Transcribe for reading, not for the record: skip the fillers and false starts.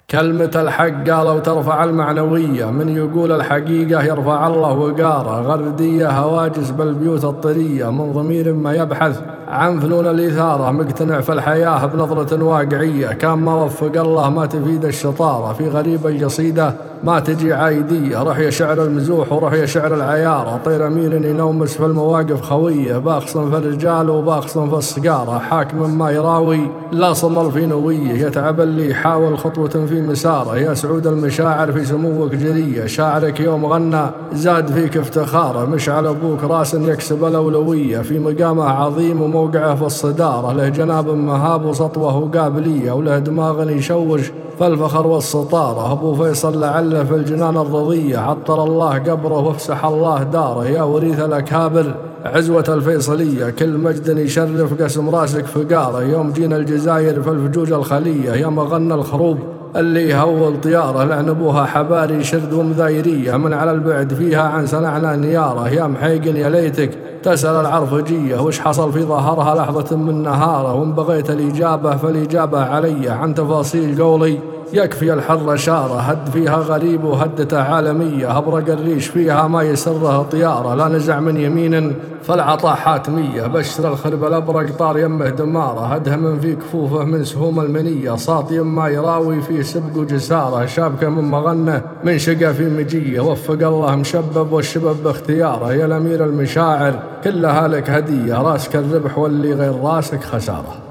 كلمة الحق قالوا ترفع المعنوية، من يقول الحقيقة يرفع الله وقاره. غردية هواجس بالبيوت الطرية، من ضمير ما يبحث عن فنون الإثارة، مقتنع في الحياة بنظرة واقعية. كان ما وفق الله ما تفيد الشطارة، في غريب القصيدة ما تجي عايدية. رحية شعر المزوح ورحية شعر العيارة، طير أمير ينومس في المواقف خوية، باخصم في الرجال وباخصم في الصقارة. حاكم ما يراوي لا صمل في نويه، يتعب اللي يحاول خطوة في مساره. يا سعود المشاعر في سموك جرية، شاعرك يوم غنى زاد فيك افتخاره. مشعل أبوك راس يكسب الأولوية، في مقامه عظيم وموقعه في الصدارة. له جناب مهاب وسطوه وقابلية، وله دماغ يشوش فالفخر والسطارة. أبو فيصل لعله في الجنان الرضية، عطر الله قبره وافسح الله داره. يا وريث الأكابر عزوة الفيصلية، كل مجد يشرف قسم راسك فقاره. يوم جينا الجزاير في الفجوج الخلية، يا مغنى الخروب اللي يهول طياره. لعنبوها حباري شرد ومذايرية، من على البعد فيها عن سنعنا نياره. يا محيقن يا ليتك تسأل العرفجية، وش حصل في ظهرها لحظة من نهاره. وان بغيت الإجابة فالإجابة علي، عن تفاصيل قولي يكفي الحر شارة. هد فيها غريب وهدته عالمية، أبرق الريش فيها ما يسره طيارة. لا نزع من يمين فالعطاء حاتمية، بشر الخرب الأبرق طار يمه دمارة. هدها من في كفوفه من سهوم المنية، صاط يما يراوي في سبق وجسارة. شابكة من مغنة من شقى في مجية، وفق الله مشبب والشبب باختياره. يا الأمير المشاعر كلها لك هدية، راسك الربح واللي غير راسك خسارة.